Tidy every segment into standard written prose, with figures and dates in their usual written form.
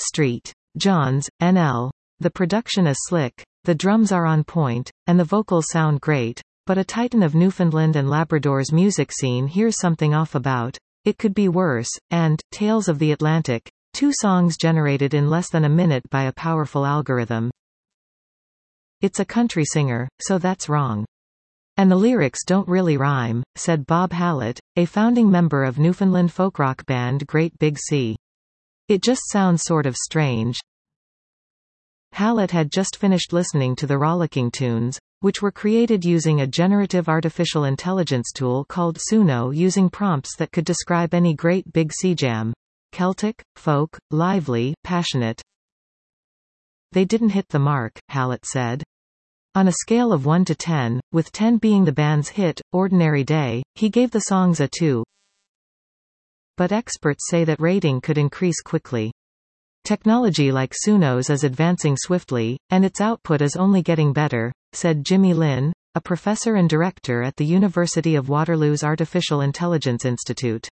Street. Johns, NL. The production is slick, the drums are on point, and the vocals sound great, but a titan of Newfoundland and Labrador's music scene hears something off about It Could Be Worse, and Tales of the Atlantic, two songs generated in less than a minute by a powerful algorithm. It's a country singer, so that's wrong. And the lyrics don't really rhyme, said Bob Hallett, a founding member of Newfoundland folk rock band Great Big Sea. It just sounds sort of strange. Hallett had just finished listening to the rollicking tunes, which were created using a generative artificial intelligence tool called Suno using prompts that could describe any Great Big Sea jam. Celtic, folk, lively, passionate. They didn't hit the mark, Hallett said. On a scale of 1 to 10, with 10 being the band's hit, Ordinary Day, he gave the songs a 2. But experts say that rating could increase quickly. Technology like Suno's is advancing swiftly, and its output is only getting better, said Jimmy Lin, a professor and director at the University of Waterloo's Artificial Intelligence Institute.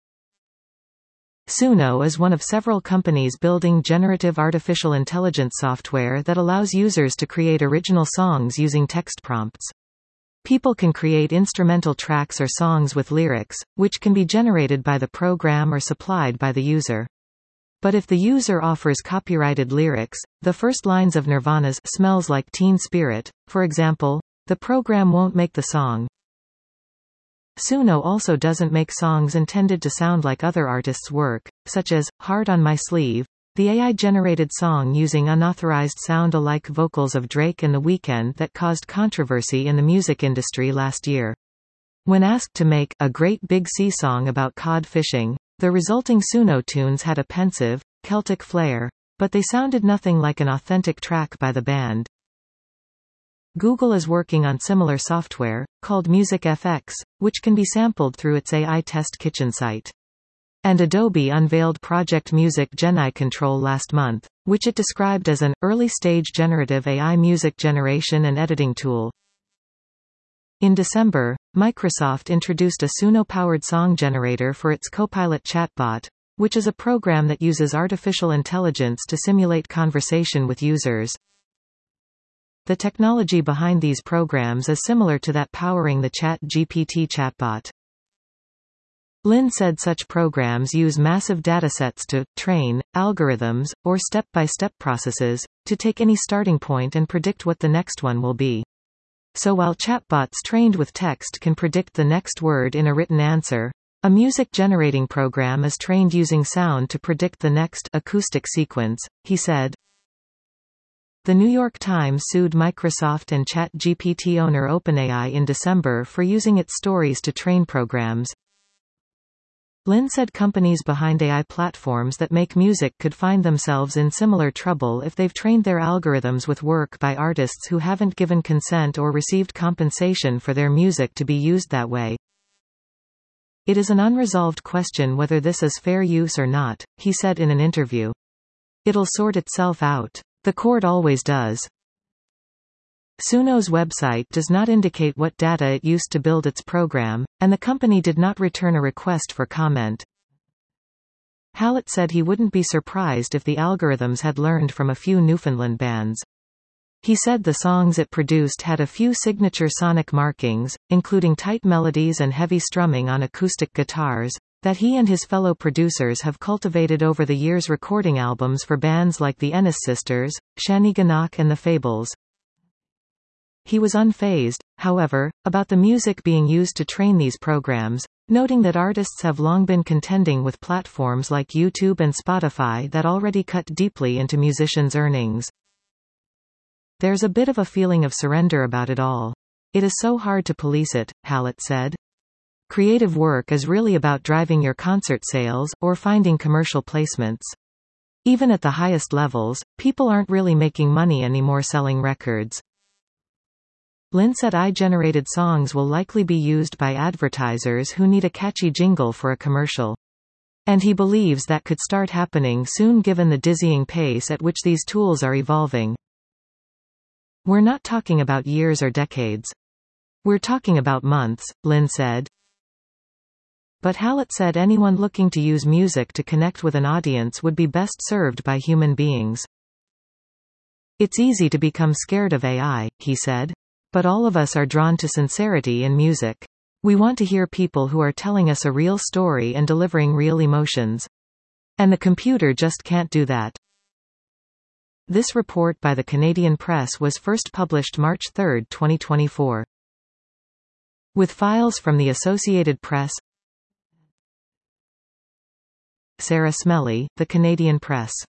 Suno is one of several companies building generative artificial intelligence software that allows users to create original songs using text prompts. People can create instrumental tracks or songs with lyrics, which can be generated by the program or supplied by the user. But if the user offers copyrighted lyrics, the first lines of Nirvana's "Smells Like Teen Spirit," for example, the program won't make the song. Suno also doesn't make songs intended to sound like other artists' work, such as Heart on My Sleeve, the AI-generated song using unauthorized sound-alike vocals of Drake and The Weeknd that caused controversy in the music industry last year. When asked to make a Great Big Sea song about cod fishing, the resulting Suno tunes had a pensive, Celtic flair, but they sounded nothing like an authentic track by the band. Google is working on similar software, called MusicFX, which can be sampled through its AI Test Kitchen site. And Adobe unveiled Project Music Gen Control last month, which it described as an early-stage generative AI music generation and editing tool. In December, Microsoft introduced a Suno-powered song generator for its Copilot chatbot, which is a program that uses artificial intelligence to simulate conversation with users. The technology behind these programs is similar to that powering the ChatGPT chatbot. Lin said such programs use massive datasets to train algorithms, or step-by-step processes, to take any starting point and predict what the next one will be. So while chatbots trained with text can predict the next word in a written answer, a music-generating program is trained using sound to predict the next acoustic sequence, he said. The New York Times sued Microsoft and ChatGPT owner OpenAI in December for using its stories to train programs. Lin said companies behind AI platforms that make music could find themselves in similar trouble if they've trained their algorithms with work by artists who haven't given consent or received compensation for their music to be used that way. It is an unresolved question whether this is fair use or not, he said in an interview. It'll sort itself out. The court always does. Suno's website does not indicate what data it used to build its program, and the company did not return a request for comment. Hallett said he wouldn't be surprised if the algorithms had learned from a few Newfoundland bands. He said the songs it produced had a few signature sonic markings, including tight melodies and heavy strumming on acoustic guitars, that he and his fellow producers have cultivated over the years recording albums for bands like the Ennis Sisters, Shanneyganock and the Fables. He was unfazed, however, about the music being used to train these programs, noting that artists have long been contending with platforms like YouTube and Spotify that already cut deeply into musicians' earnings. There's a bit of a feeling of surrender about it all. It is so hard to police it, Hallett said. Creative work is really about driving your concert sales, or finding commercial placements. Even at the highest levels, people aren't really making money anymore selling records. Lin said AI-generated songs will likely be used by advertisers who need a catchy jingle for a commercial. And he believes that could start happening soon given the dizzying pace at which these tools are evolving. We're not talking about years or decades. We're talking about months, Lin said. But Hallett said anyone looking to use music to connect with an audience would be best served by human beings. It's easy to become scared of AI, he said. But all of us are drawn to sincerity in music. We want to hear people who are telling us a real story and delivering real emotions. And the computer just can't do that. This report by the Canadian Press was first published March 3, 2024. With files from the Associated Press. Sarah Smelly, The Canadian Press.